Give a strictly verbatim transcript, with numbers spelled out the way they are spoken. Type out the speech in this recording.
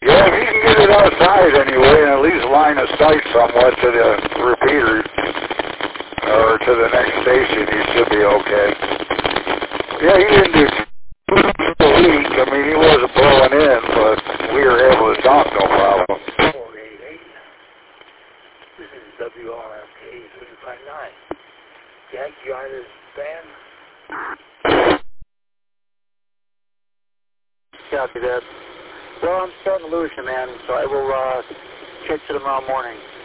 Yeah, if you can get it outside anyway, and at least line of sight somewhat to the repeater or to the next station, you should be okay. Yeah, he didn't do a week. I mean, he wasn't blowing in, but we were able to talk no problem. four eight eight. This is W R F K three five nine. Yankee Artist Band. Copy that. Well, I'm starting to lose you, man, so I will uh, catch you tomorrow morning.